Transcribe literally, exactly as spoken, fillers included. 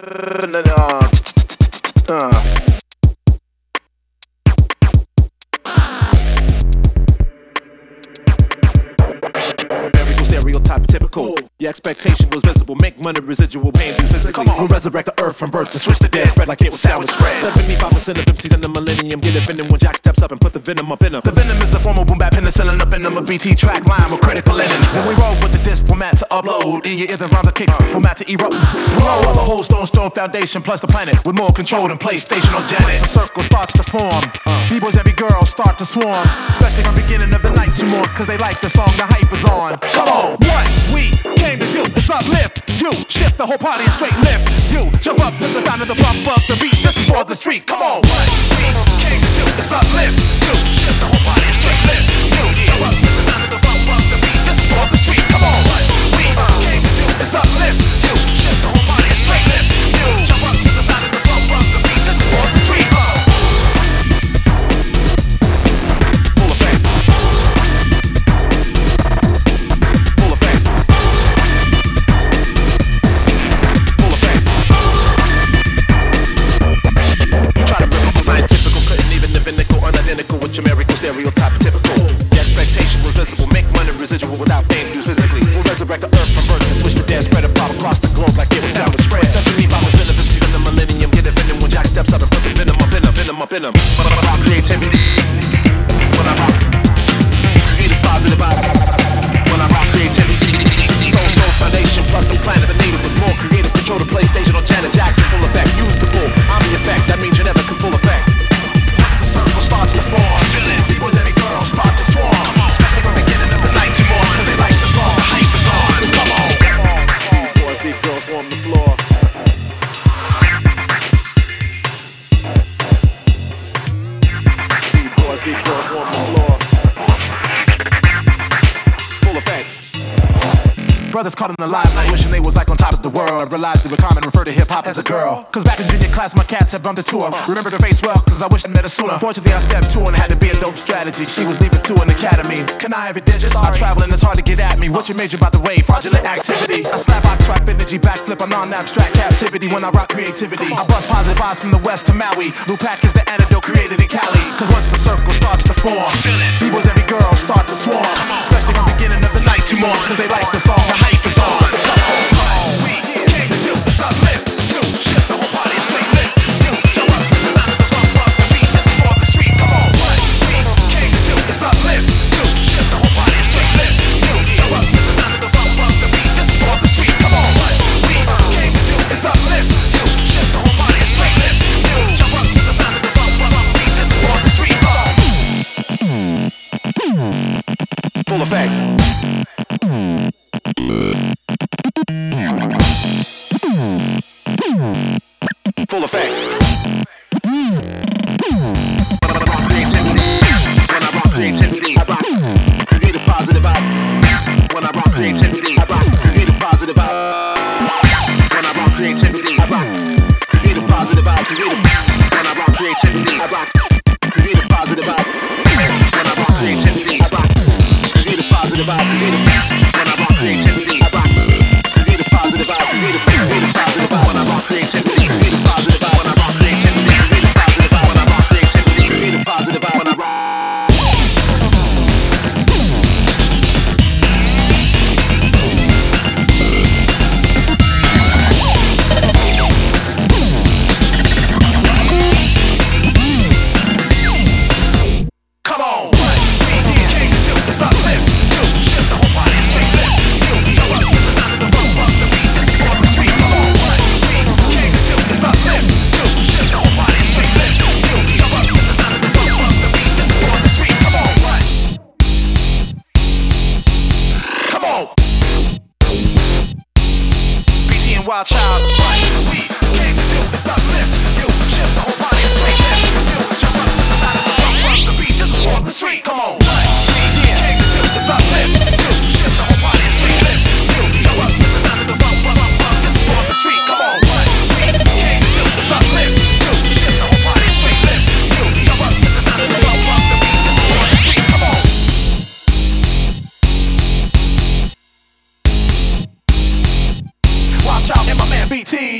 Uh. Stereotype typical. Your expectation was visible. Make money, residual pain, do physically. We'll resurrect the earth from birth and switch the dead spread like it was sandwich bread. seventy-five percent of M Cs in the millennium get offended when Jack steps up and put the venom up in them. The venom is a form of boom bap penicillin up in them. A B T track line with critical linen. When we roll with the disc format to upload, in your ears and rhymes a kick format to erupt. Roll up the whole stone stone foundation plus the planet with more control than PlayStation or Janet. The circle starts to form. B-boys, every girl start to swarm. Especially from beginning of the night to more, cause they like the song, the hype is on. Come on, what we came to do is uplift you, shift the whole party and straight lift you, jump up to the sound of the bump of the beat. This is for the street. Come on, what we came to do is uplift you, shift the whole party and straight lift you, jump up to the sound of the bump of the beat. This is for the street. Come on, what we came to do is uplift you, shift the whole party and straight lift you, jump up to the sound of the bump of the beat. This is for the street. Stereotype typical. The expectation was visible. Make money residual without pain used physically. We'll resurrect the earth from birth and switch the dead spread and pop across the globe like it was sound spread. seventy-five percent of M Cs in the millennium get offended when Jack steps up and put the venom up in them, venom up in them. When I'm about creativity, when I'm about creative positive vibe, when I'm about creativity, those no foundation plus the planet, the native with more creative control the PlayStation or Janet Jackson full effect. Use the full, I'm the effect. That means you never can full effect. Once the circle starts to form, B-boys, every girl start to swarm. Especially from the beginning of the night to more, cause they like the song, the hype is on. Come on, boys, these girls swarm the floor. B-boys, these girls swarm the floor. Full effect. Brothers caught in the limelight, wishing they was like on top of the world. Realized they were common, refer to hip-hop as a girl. Cause back in junior class, my cats had bumped into her. Remember her face well, cause I wish I met her sooner. Fortunately, I stepped two and had to be a dope strategy. She was leaving two in the academy. Can I have your digits? I'm traveling, it's hard to get at me. What's your major, by the way? Fraudulent activity. I slap, I trap energy, backflip, I'm non-abstract captivity. When I rock creativity, I bust positive vibes from the west to Maui. Lupac is the antidote created in Cali. Cause once the circle starts to form, B-boys, every girl start to swarm. Especially from the beginning of the night to more, cause they like the song, the hype is on. We came to do is uplift you, shift the whole party and straight lift you, jump up to the sound of the bump of the beat. This is for the street. Come on, what we came to do is uplift you, shift the whole party and straight lift you, jump up to the sound of the bump of the beat. This is for the street. Come on, what we came to do is uplift you, shift the whole party and straight lift you, jump up to the sound of the bump of the beat. This is for the street. Full effect. Full effect. When I rock creativity, when I rock creativity, I rock creative positive vibe. When I rock creativity, I rock creative positive vibe. When I rock creativity, I rock creative positive vibe. Creative. When I rock creativity, I rock creative positive vibe. When I rock creativity, I rock creative positive vibe. Creative. When I rock creativity, I rock creative positive vibe. Creative, creative positive vibe. When I rock creativity, creative positive vibe. When I rock creativity, creative positive vibe. When I rock creativity, creative positive vibe. When I rock. Wild child, what we came to do is uplift you, shift the whole body and straight lift you, jump up to the side of the bump, bump the beat, this is for the street. Come on, what we came to do is uplift you, shift the whole body and straight lift you, jump up to the side of the bump, bump, bump, bump, this is for the street. Come on, what we came to do is uplift you, shift the whole body and straight lift you, jump up to the side of the bump, bump the beat, this is for the street. Come on. Watch out, and my man B T.